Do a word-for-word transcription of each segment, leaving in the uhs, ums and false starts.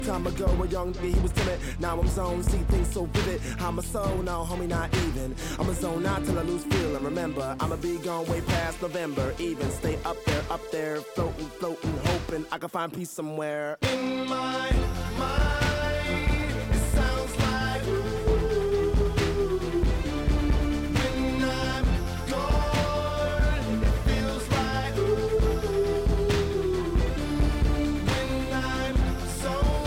Time ago, a young nigga, he was timid. Now I'm zoned, see things so vivid. I'm a soul, no, homie, not even. I'm a zone out till I lose feeling. Remember, I'ma be gone way past November. Even stay up there, up there, floating, floating, hoping I can find peace somewhere. In my mind, it sounds like ooh. When I'm gone, it feels like ooh. When I'm so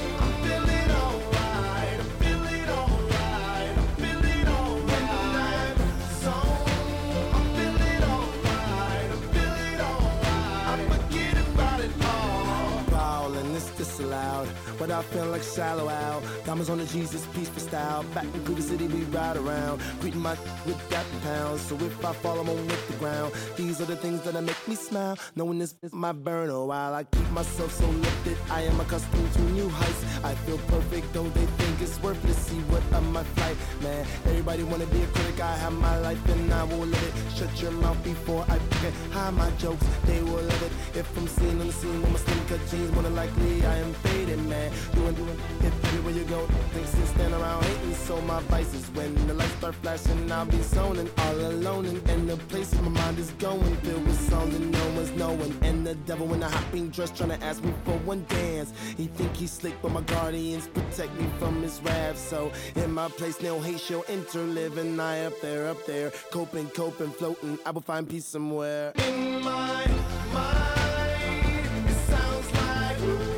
disallowed, but I feel like shallow out. Diamonds on the Jesus peaceful style. Back into the city we ride around, greeting my with that pounds. So if I fall, I'm on with the ground. These are the things that make me smile. Knowing this is my burn, oh, while I keep myself so lifted, I am accustomed to new heights. I feel perfect, though they think it's worthless. See what on my flight, man. Everybody wanna be a critic. I have my life and I will live it. Shut your mouth before I forget. Hide my jokes, they will love it. If I'm seen on the scene with my skin cut jeans, more than likely I am faded, man. Doing, doing, if everywhere you go, things and stand around hating. So my vices, when the lights start flashing, I'll be zoning all alone. And, and the place my mind is going, filled with songs and no one's knowing. And the devil in a hot pink dress trying to ask me for one dance. He think he's slick, but my guardians protect me from his wrath. So in my place, no hate shall enter, living I up there, up there, coping, coping, floating. I will find peace somewhere. In my mind, it sounds like ooh.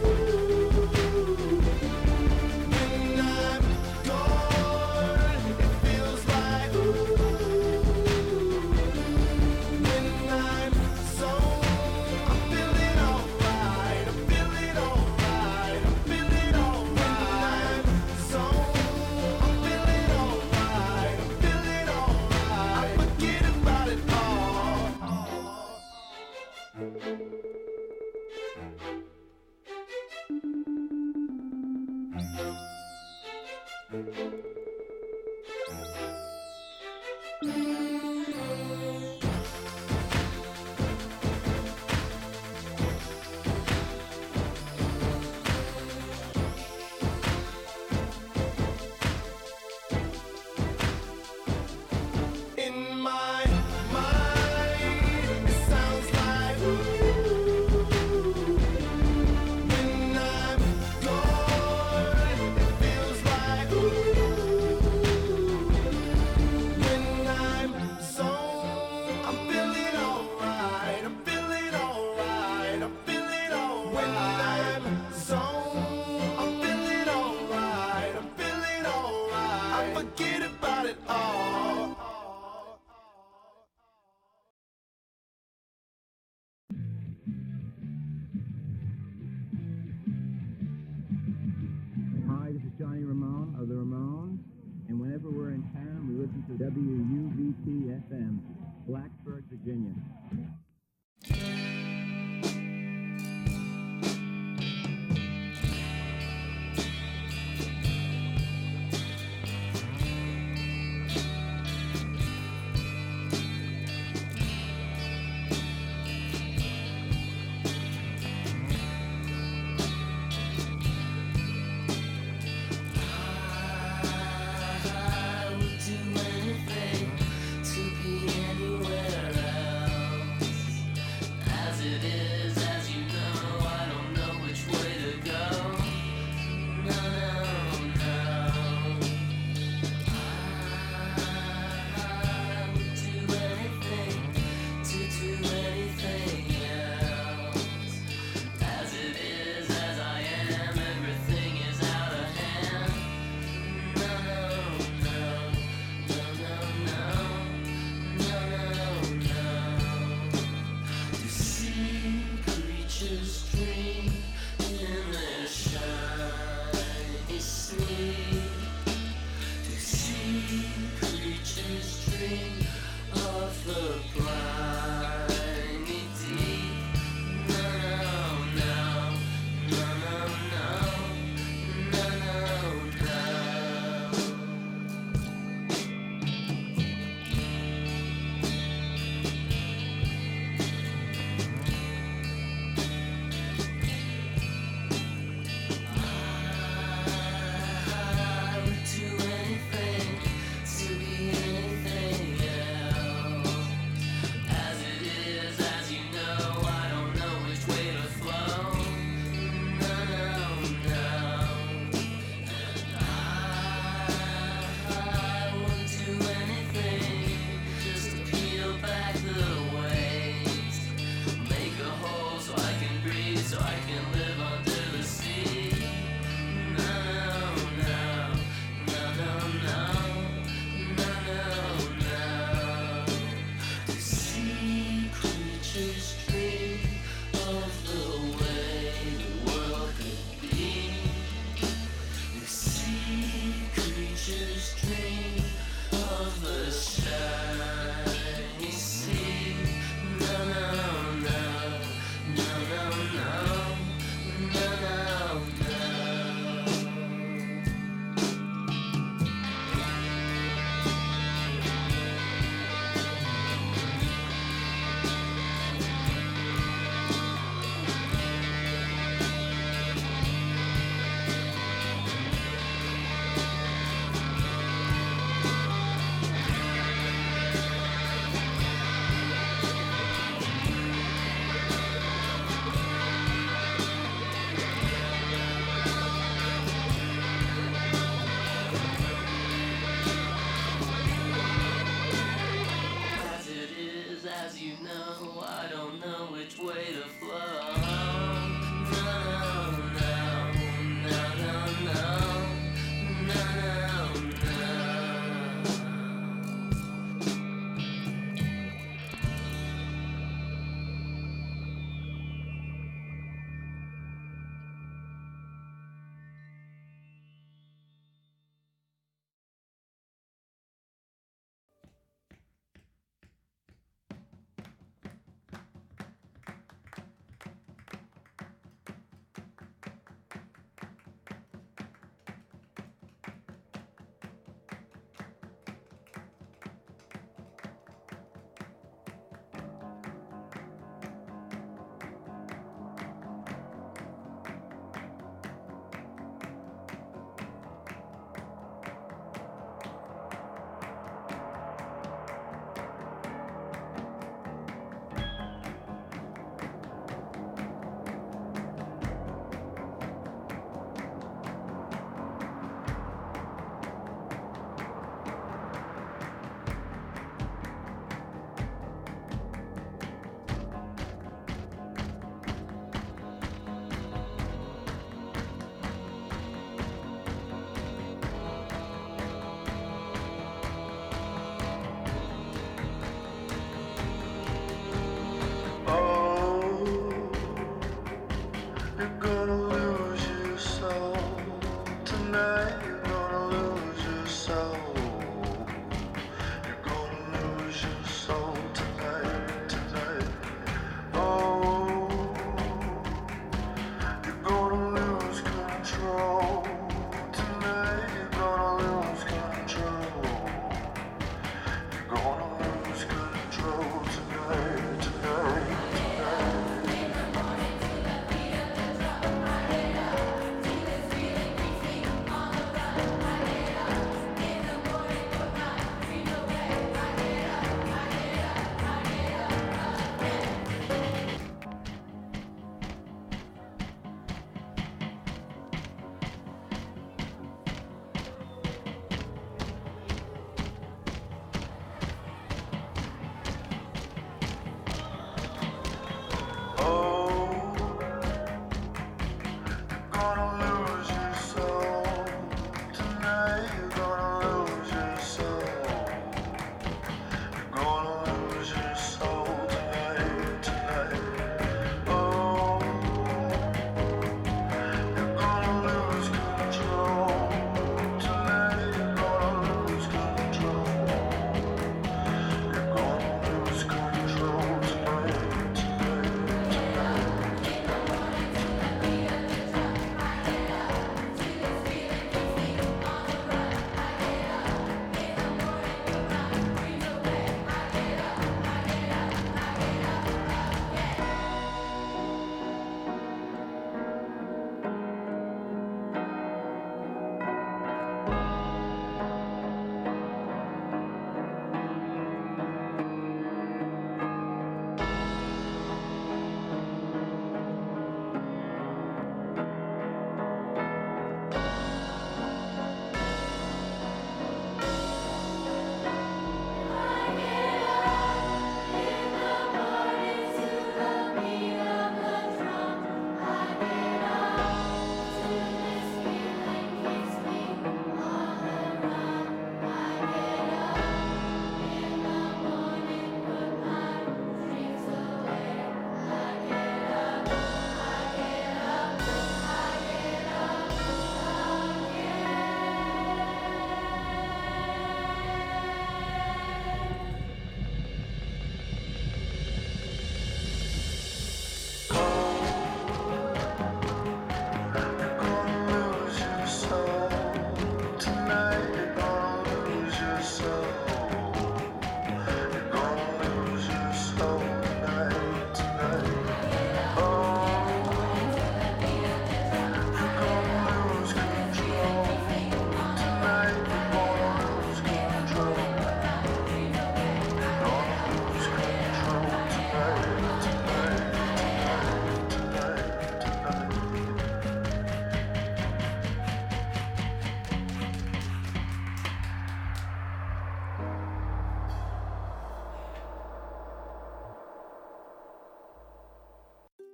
Johnny Ramone of the Ramones, and whenever we're in town, we listen to W U B T F M, Blacksburg, Virginia. I would do anything to be anywhere else.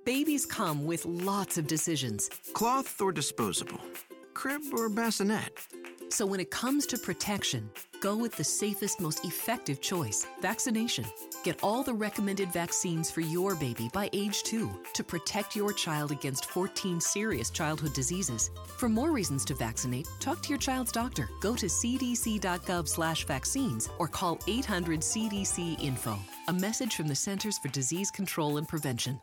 Babies come with lots of decisions. Cloth or disposable? Crib or bassinet? So when it comes to protection, go with the safest, most effective choice, vaccination. Get all the recommended vaccines for your baby by age two to protect your child against fourteen serious childhood diseases. For more reasons to vaccinate, talk to your child's doctor. Go to c d c dot gov slash vaccines or call eight hundred C D C info. A message from the Centers for Disease Control and Prevention.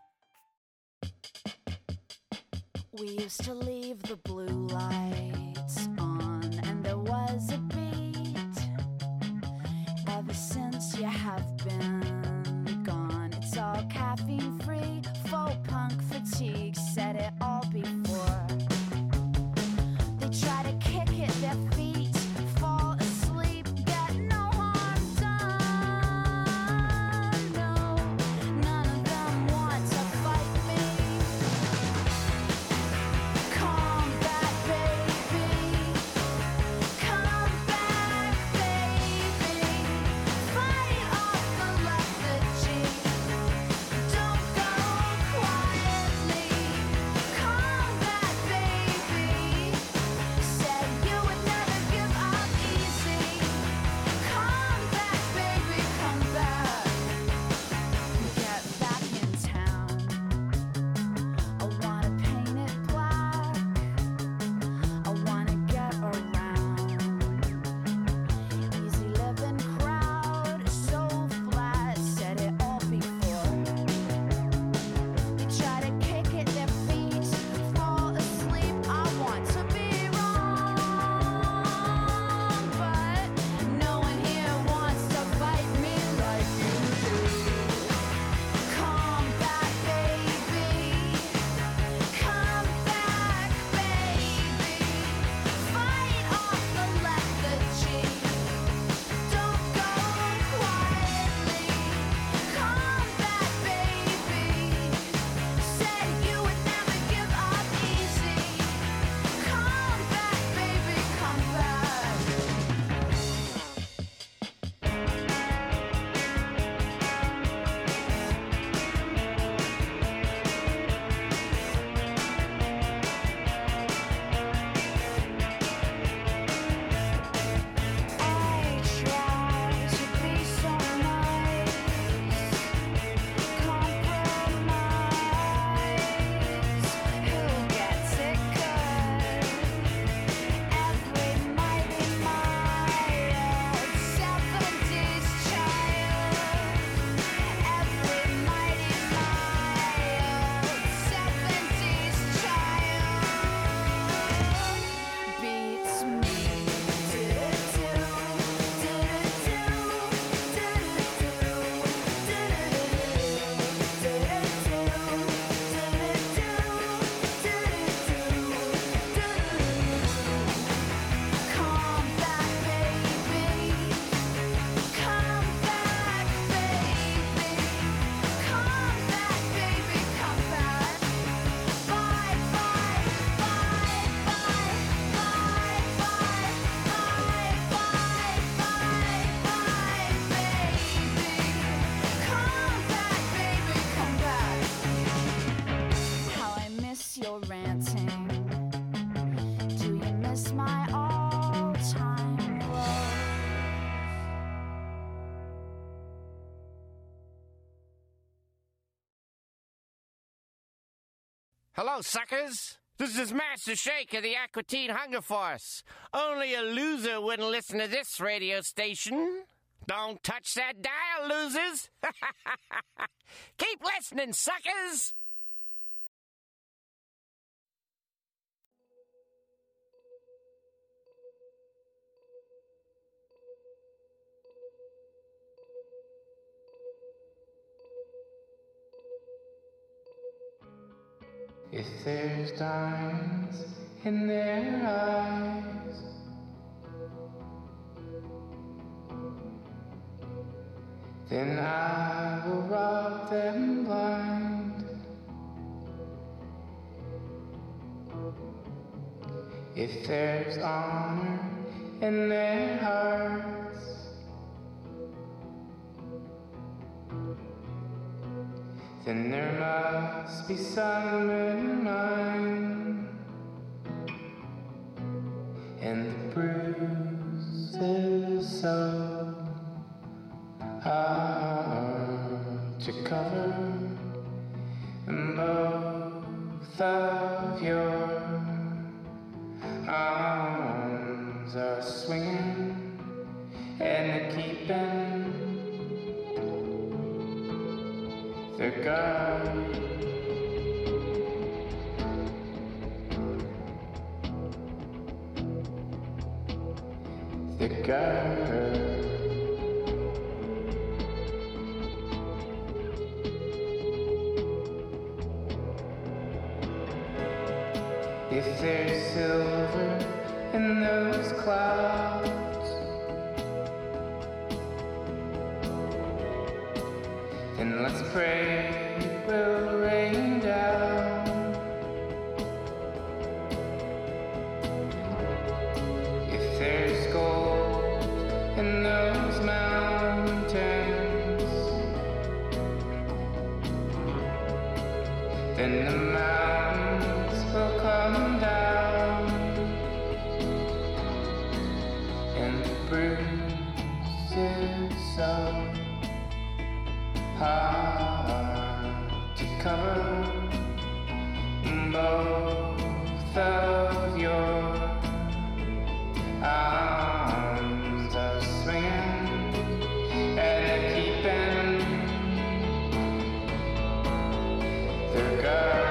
We used to leave the blue lights on, and there was a beat. Ever since you have been gone, it's all caffeine free, faux punk fatigue, said it all before. They try to kick at their feet, fall asleep, get no harm done. No, none of them want to fight me. Come back, baby. Come back, baby. Fight off the lethargy. Don't go quietly. Come back, baby. Said you would never give up easy. Come back, baby. Come back. Get back in town. I wanna paint it black. I wanna get around. Easy living crowd, so flat, said it all before. They try to kick at their feet, fall asleep. I want to be wrong, but no one here wants to fight me like you do. Come back, baby. Come back, baby. Fight off the lethargy. Don't go quietly. Come back, baby. Said you would never give up easy. Come back, baby. Come back. I try to be so nice, compromise. Who gets it good? Every mighty mild seventies child. Every mighty mild seventies child beats me. Come back, baby. Come back, baby. Come back, baby. Come back. Bye, bye, bye, bye, bye, bye, bye, bye, bye, bye, baby. Come back, baby. Come back. How I miss your ranting. Do you miss my all-time love? Hello, suckers. This is Master Shake of the Aquatine Hunger Force. Only a loser wouldn't listen to this radio station. Don't touch that dial, losers. Keep listening, suckers. If there's diamonds in their eyes, then I will rob them blind. If there's honor in their hearts, then there must be some in mine. And the bruises so hard to cover, and both of your arms are swinging and they're keeping their guard. The guard. If there's silver in those clouds, then let's pray it will rain down. If there's gold in those mountains, then the mountains will come down, and the bruises so hard to cover, both of your arms are swinging and they're keeping their guard.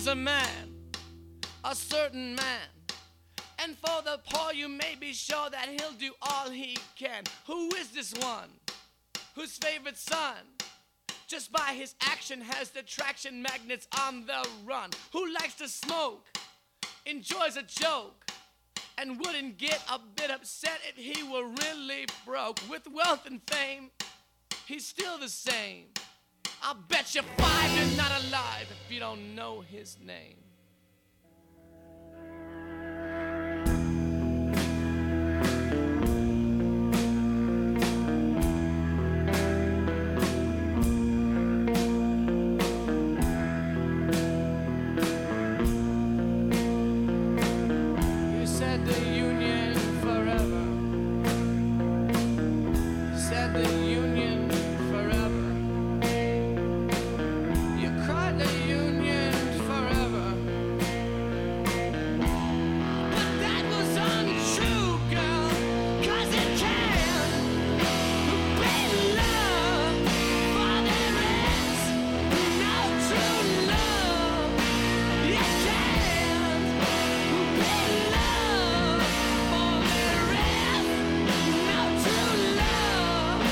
There's a man, a certain man, and for the poor you may be sure that he'll do all he can. Who is this one? Whose favorite son, just by his action, has the traction magnets on the run? Who likes to smoke, enjoys a joke, and wouldn't get a bit upset if he were really broke? With wealth and fame, he's still the same. I'll bet you five you're not alive if you don't know his name. You said the union forever. You said the union forever. You cried the union forever. But that was untrue, girl, 'cause it can't be love, for there is no true love. It can't be love, for there is no true love.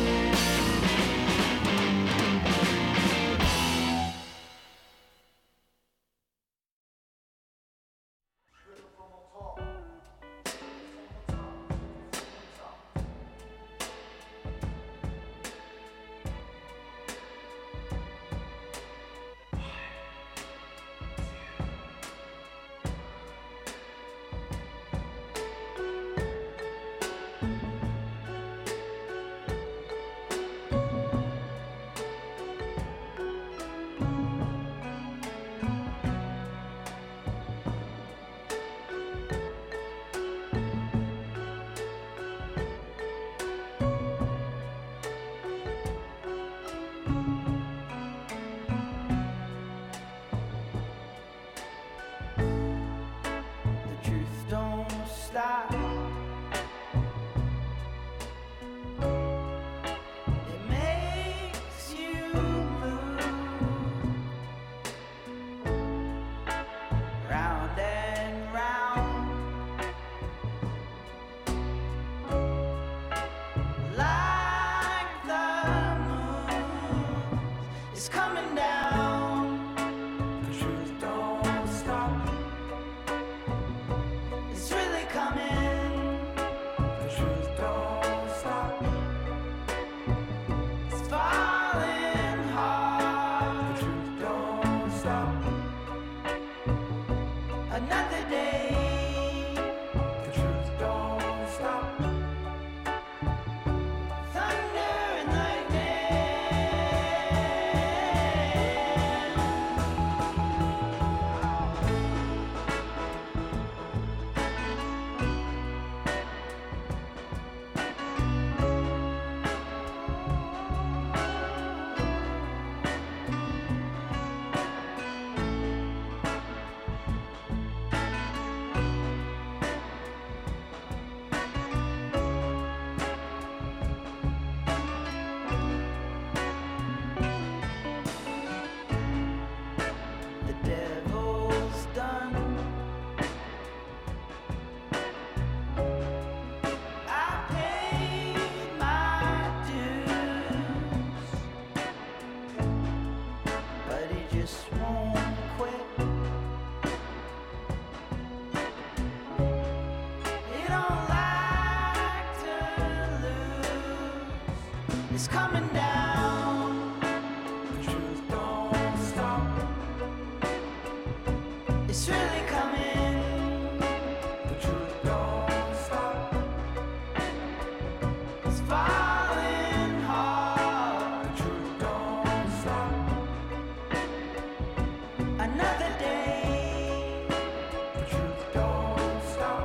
The truth don't stop. It makes you move round and round like the moon is coming down. The truth don't stop. It's really coming. The truth don't stop. It's falling hard. The truth don't stop. Another day. The truth don't stop. Thunder and lightning. The devil's done. I paid my dues, but he just won't quit. He don't like to lose. It's coming down. The truth don't stop. It's really coming. The truth don't stop. It's falling hard. The truth don't stop. Another day. The truth don't stop.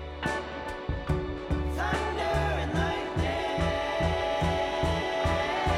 Thunder and lightning.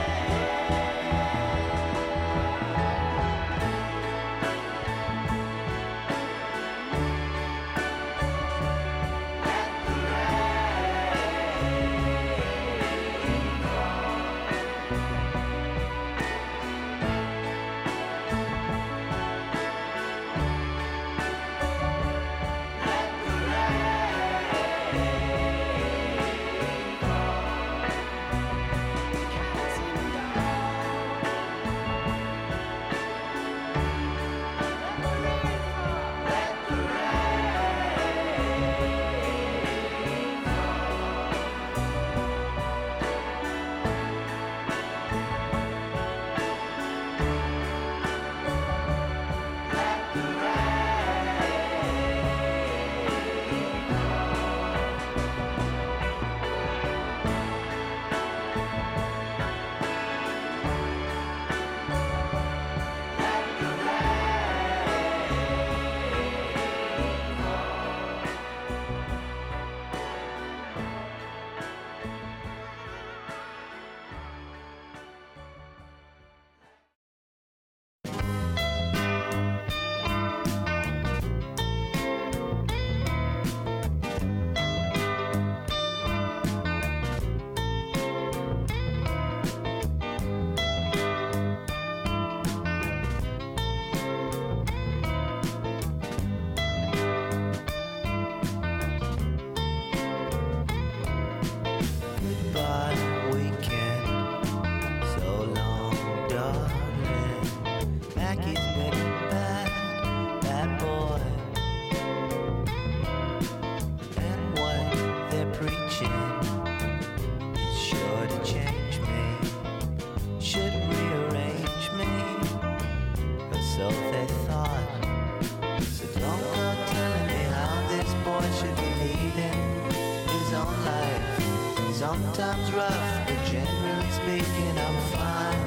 boy should be leading his own life. Sometimes rough, but generally speaking, I'm fine.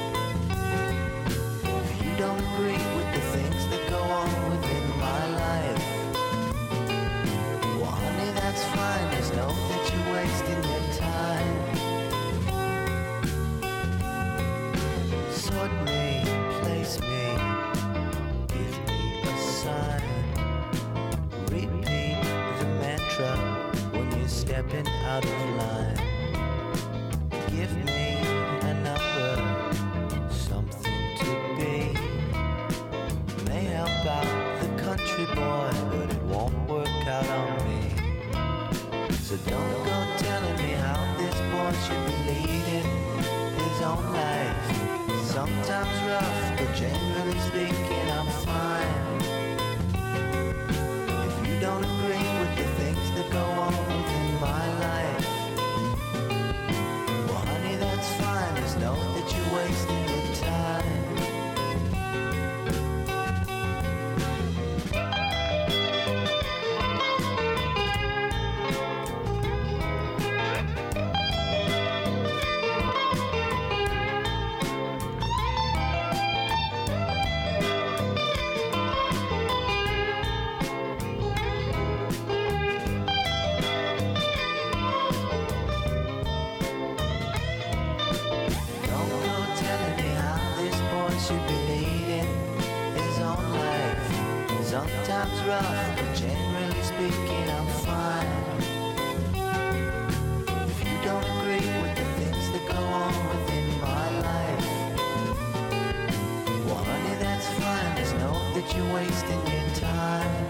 If you don't agree with the things that go on within my life, well, honey, that's fine. Just know that you're wasting your time. Sort me, place me, give me a sign. Repeat the mantra when you're stepping out of line. Give me a number, something to be. May help out the country boy, but it won't work out on me. So don't go telling me how this boy should be leading his own life. Sometimes rough, but generally speaking, I'm fine. If you don't agree with the things that go on within my life, well, honey, that's fine. Just know that you're wasting your time. Sometimes rough, but generally speaking, I'm fine. If you don't agree with the things that go on within my life, well, honey, that's fine. Just know that you're wasting your time.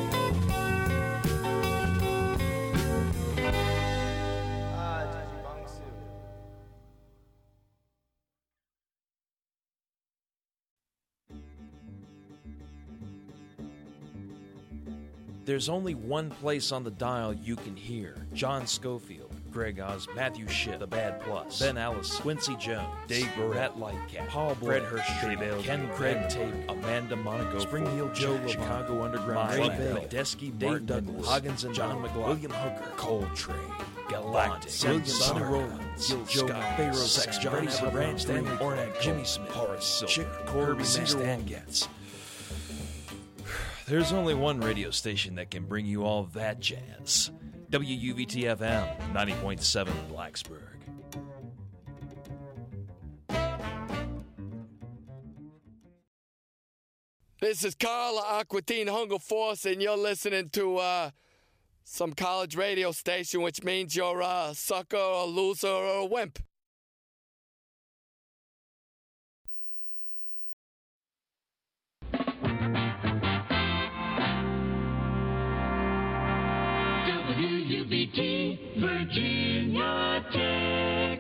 There's only one place on the dial you can hear John Schofield, Greg Oz, Matthew Shipp, The Bad Plus, Ben Allison, Quincy Jones, Dave Barrett, Lightcap, Paul Blake, Fred Hirsch, Ken Craig Tate, Amanda Monaco, Spring Heel Joe, Chicago Underground, Medeski, Dave Douglas, Hoggins and John McLaughlin, William Hooker, Coltrane, Galactic, William Sonny Rollins, Joe Pharaoh, Sex, Johnny Branch, Stanley Ornak, Jimmy Smith, Horace Silver, Chick, Kirby Stangetz. There's only one radio station that can bring you all that jazz. W U V T F M, ninety point seven Blacksburg. This is Carl Aquatine Hunger Force, and you're listening to uh, some college radio station, which means you're a sucker, a loser, or a wimp. W U V T Virginia Tech.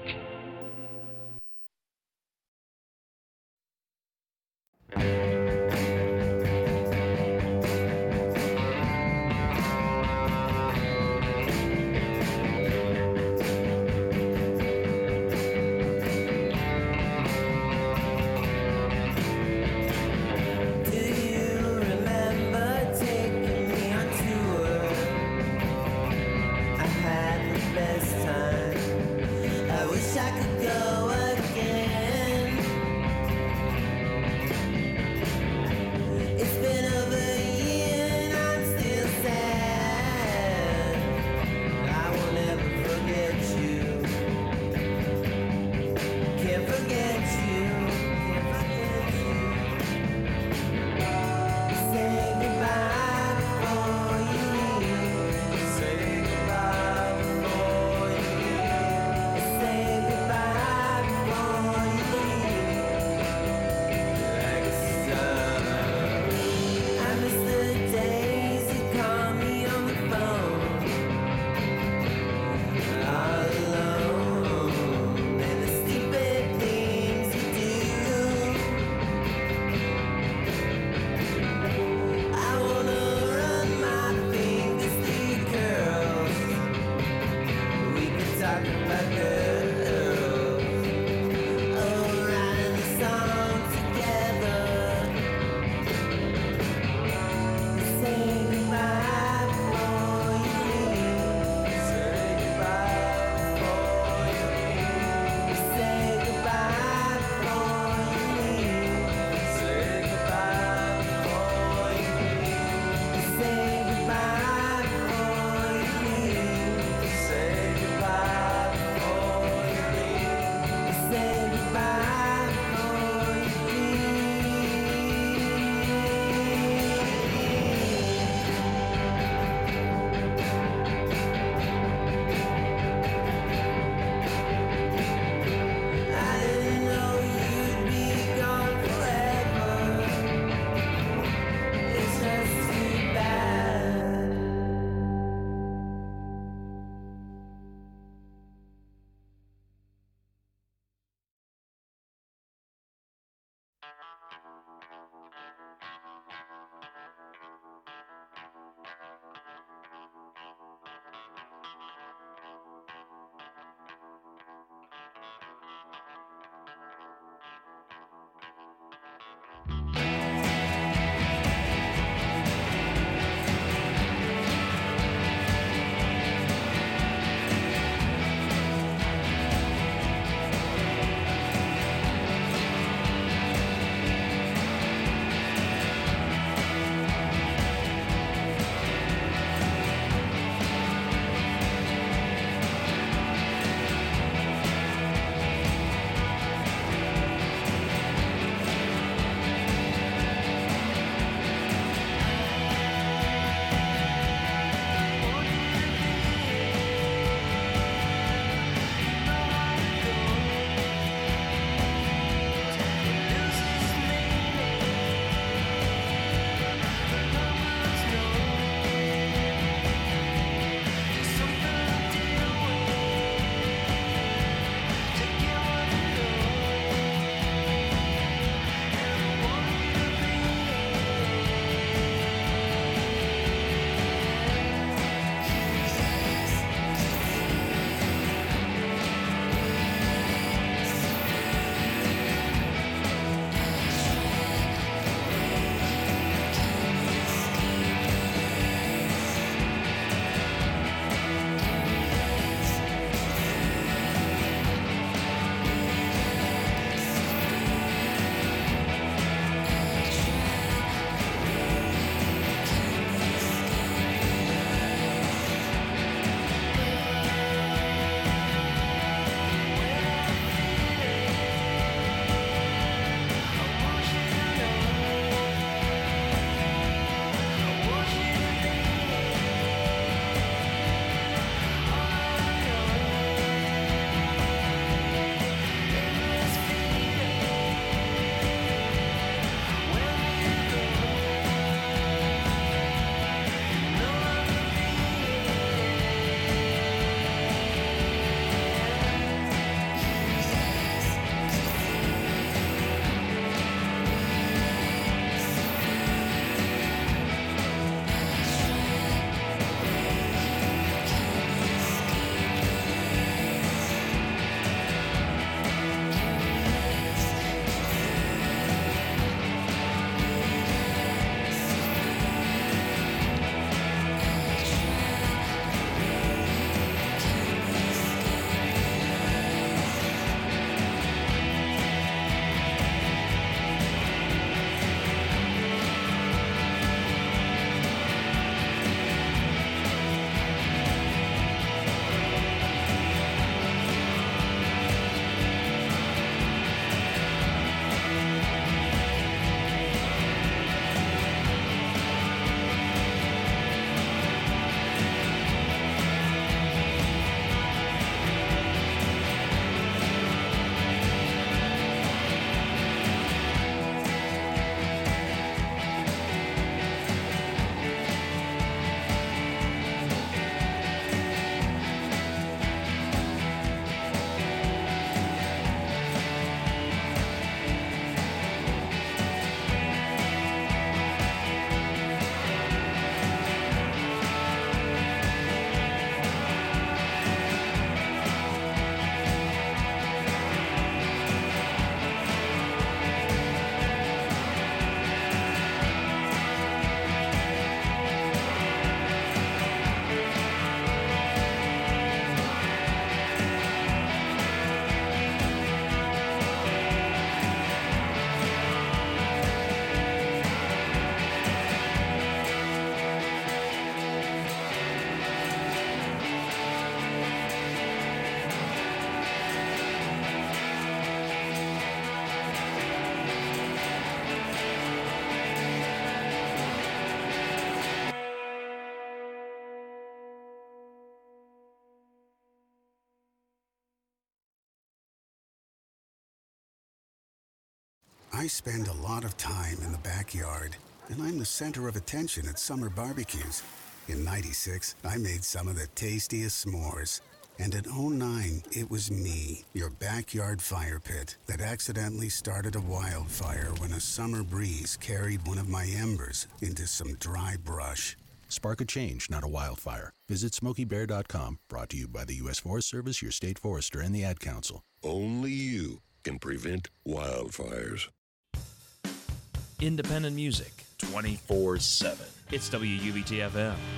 I I spend a lot of time in the backyard, and I'm the center of attention at summer barbecues. In ninety-six, I made some of the tastiest s'mores. And in oh nine, it was me, your backyard fire pit, that accidentally started a wildfire when a summer breeze carried one of my embers into some dry brush. Spark a change, not a wildfire. Visit Smokey Bear dot com, brought to you by the U S Forest Service, your state forester, and the Ad Council. Only you can prevent wildfires. Independent music, twenty-four seven. It's W U V T F M.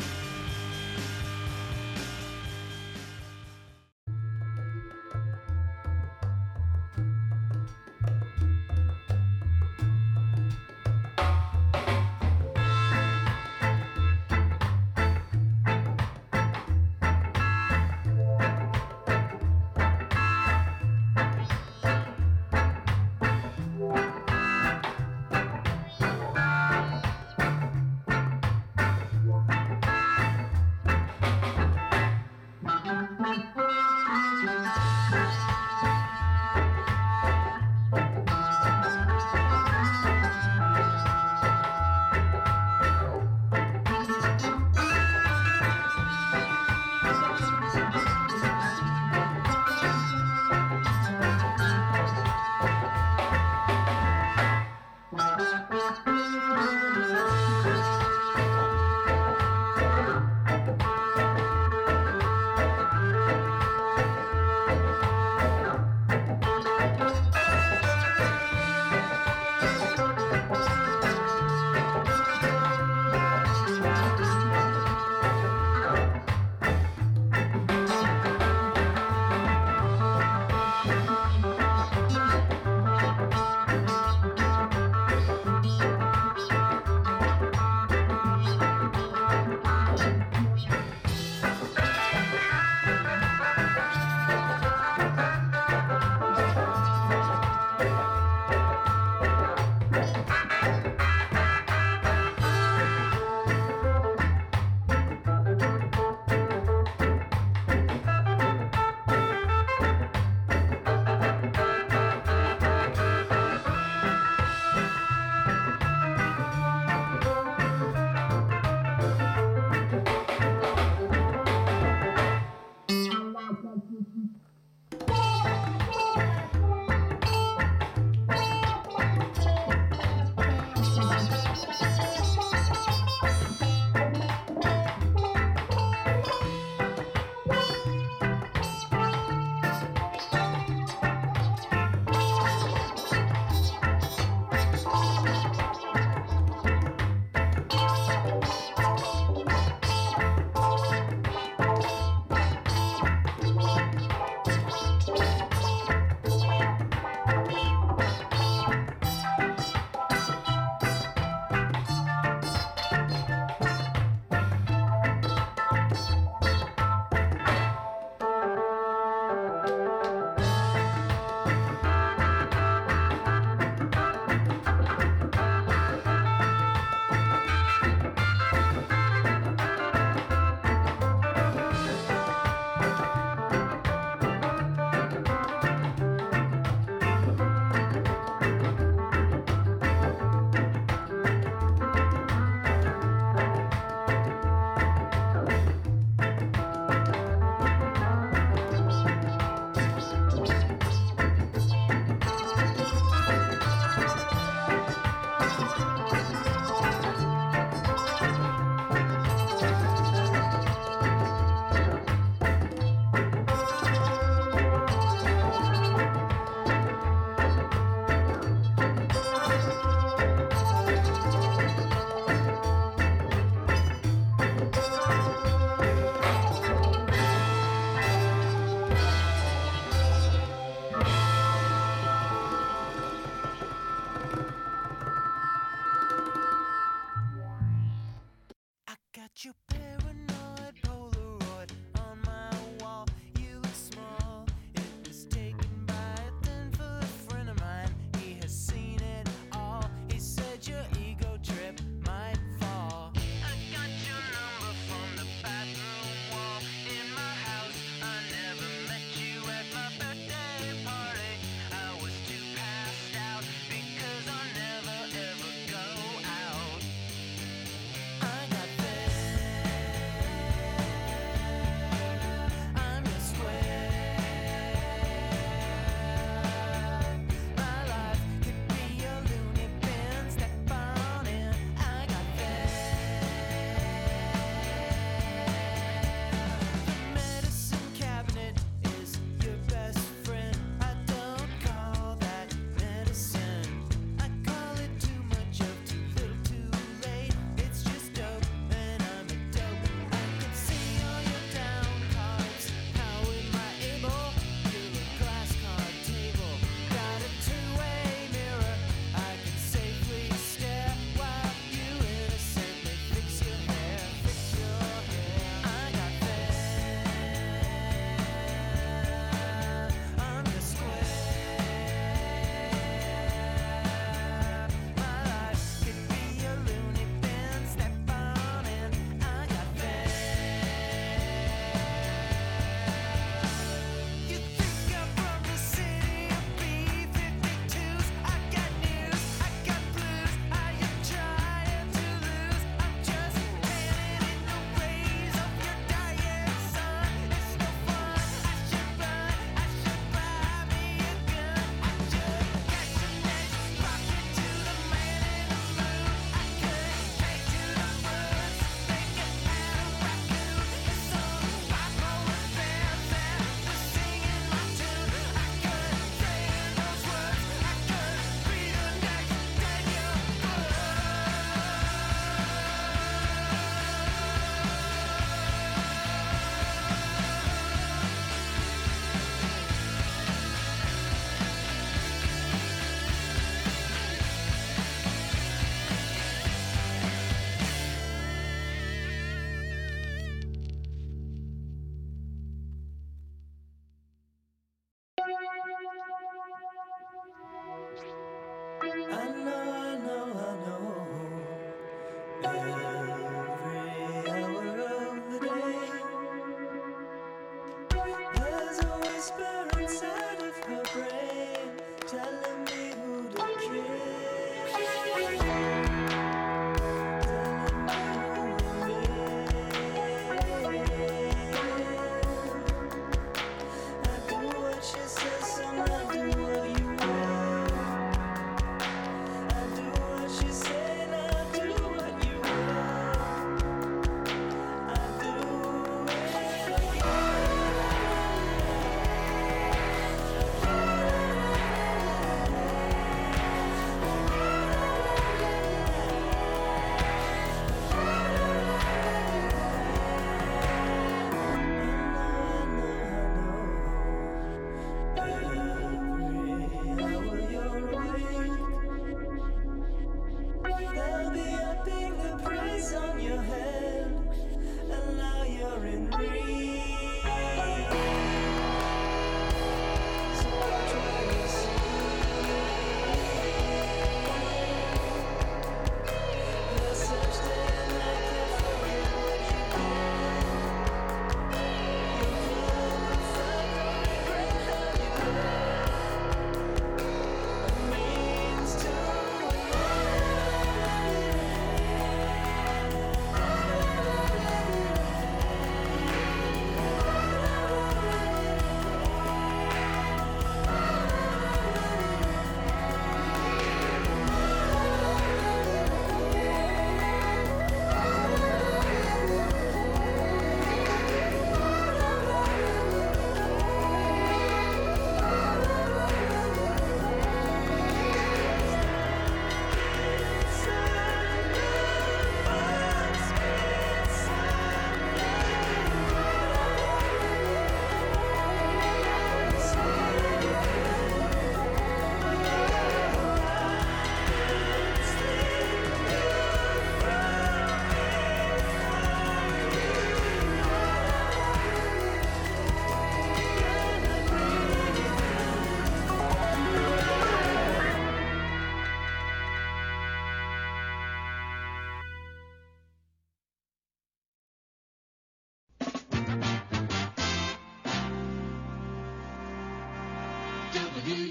Because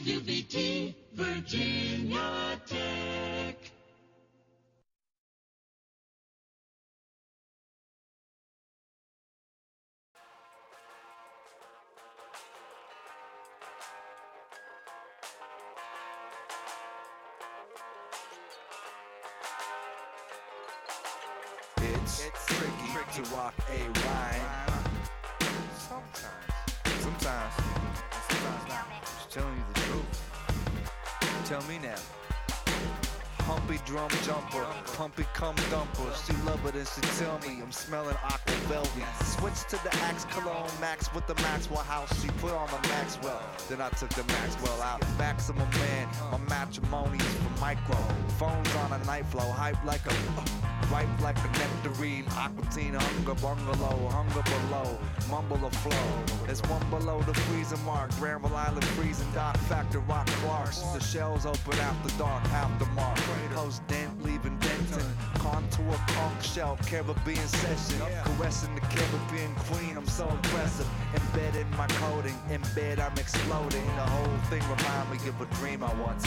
U V T, Virginia Tech. It's, it's tricky, tricky to rock a rhyme. Sometimes. Sometimes. Sometimes not. Just telling you the truth. Tell me now. Humpy drum jumper, pumpy cum dumper. She love it and she tell me I'm smelling aqua velvet. Switch to the Axe Cologne Max with the Maxwell house. She put on the Maxwell. Then I took the Maxwell out. Maximum man, my matrimony is for micro. Phones on a night flow, hype like a, uh, ripe like a nectarine. Aquatine, hunger bungalow, hunger below, mumble a flow. There's one below the freezing mark. Granville Island freezing dock, factor rock Clarks. The shells open after dark, aftermark. Post dent, leaving Denton. Contour, conch shell, Caribbean session. Caressing the Caribbean queen, I'm so impressive. Embedded in my coding, in bed I'm exploding. The whole thing remind me of a dream I once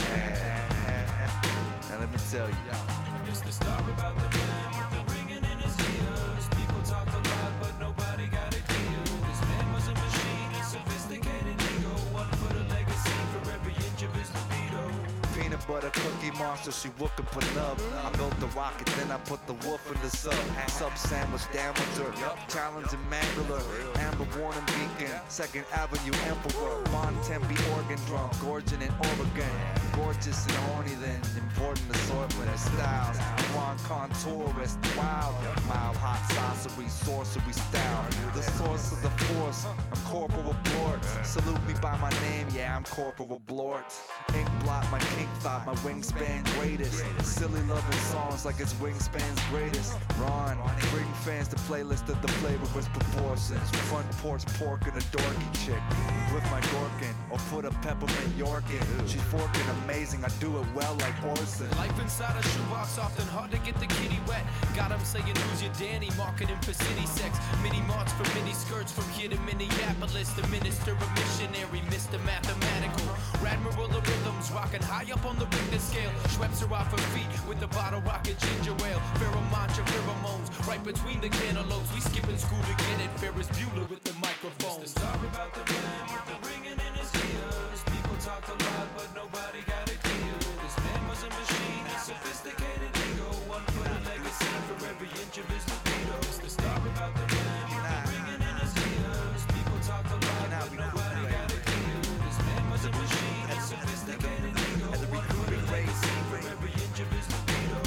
had. Now let me tell you. It's the story about the man with the ringing in his ears. People talk a lot, but nobody got it clear. This man was a machine, a sophisticated ego. One for the legacy for every inch of his libido. Peanut butter cookie monster, she whooping for nub. I built the rocket, then I put the wolf in the sub. Sub sandwich diameter, challenging Mangler. Amber warning beacon, Second Avenue Emperor. Bon Tempe organ drum, gorging in Oregon. Gorgeous and horny then, important assortment of styles. Juan Contourist, wild, mild, hot, saucery, sorcery style. The source of the force, I'm Corporal Blort. Salute me by my name, yeah, I'm Corporal Blort. Ink blot, my kink thought, my wingspan greatest. Silly loving songs like it's wingspan's greatest. Ron, bring fans the playlist of the flavorless proportions. Front porch pork and a dorky chick. With my Dorkin, or put a peppermint York in. She's forking amazing, I do it well like Orson. Life inside a shoebox, often hard to get the kitty wet. Got him saying who's your Danny, marketing for city sex. Mini marts for mini skirts from here to Minneapolis. The minister a missionary, Mister Mathematical. Radmiral of rhythms, rocking high up on the Richter scale. Schweppes are off her feet with the bottle rocket ginger ale. Pheromone, pheromones, right between the cantaloupes. We skipping school to get it. Ferris Bueller with the microphone. It's the story about the man with the ringing in his ears. People talk a lot, but nobody got it clear. This man was a machine, a sophisticated ego. One for the legacy for every inch of his libido. It's the story about the man with the ringing in his ears. People talk a lot, but nobody got it clear. This man was a machine, a sophisticated ego. One for the legacy for every inch of his libido.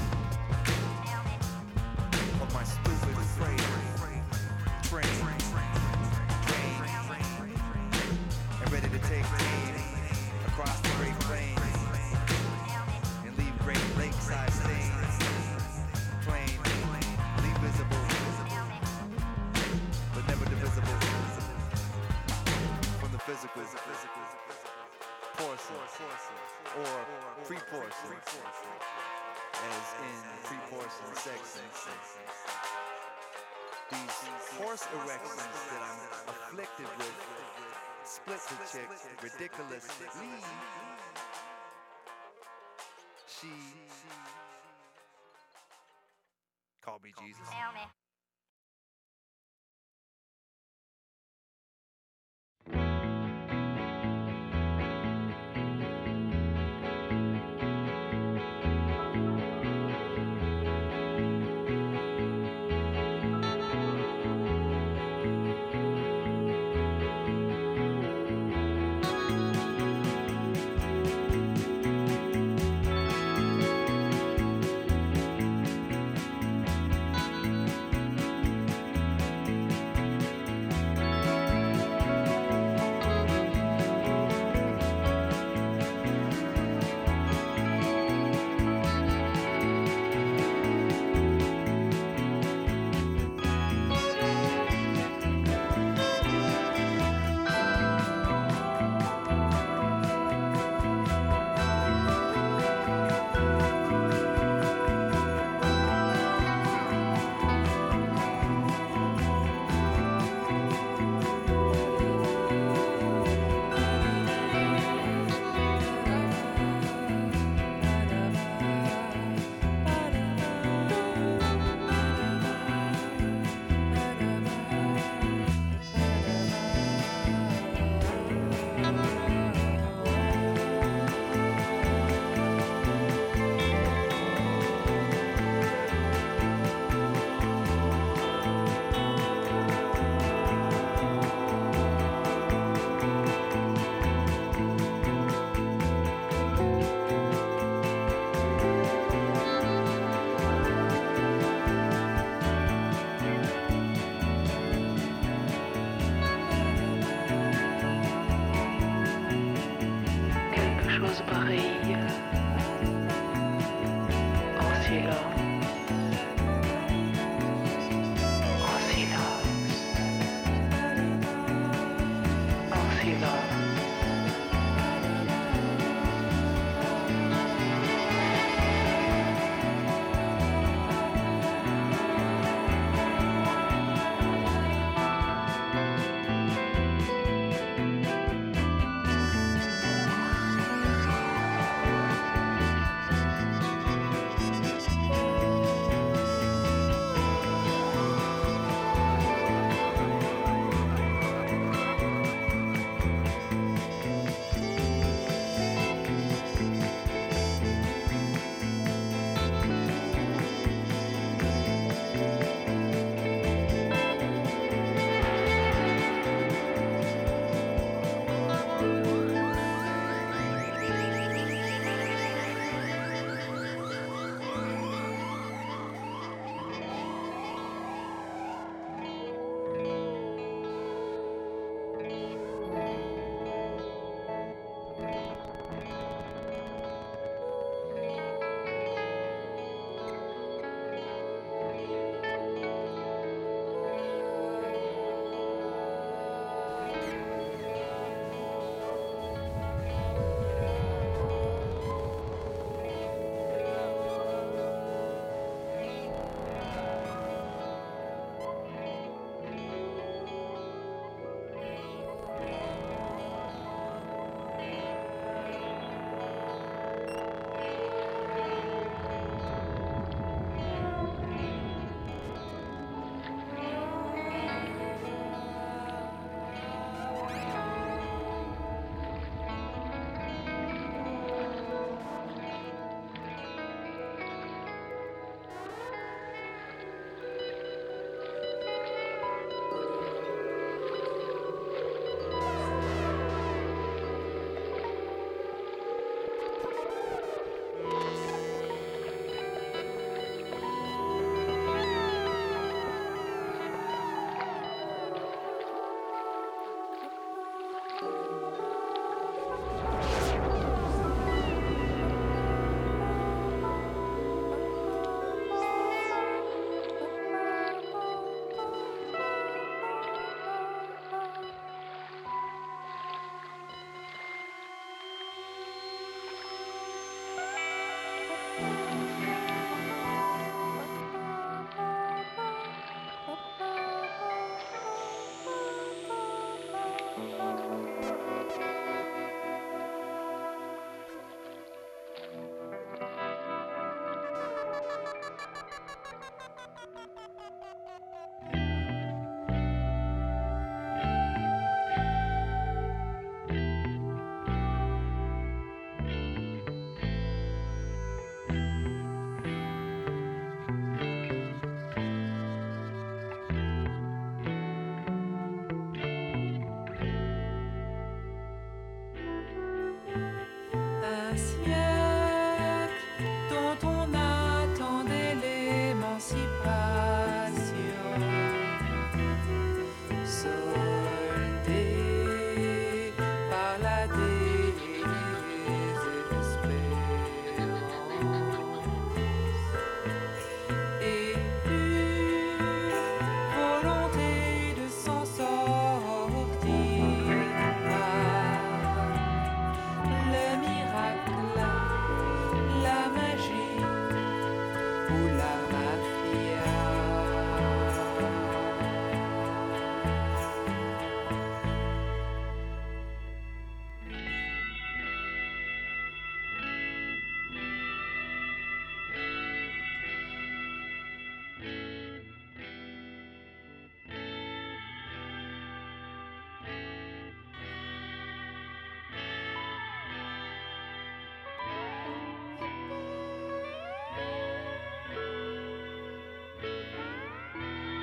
Of my stupid train, train, train, and ready to take team across the Great Plains and leave great lakeside stains. Plain, leave visible, but never divisible. From the physical, porcelain, or pre-porcelain, as in pre-porcelain section. These horse erections that I'm afflicted with split the chick ridiculously.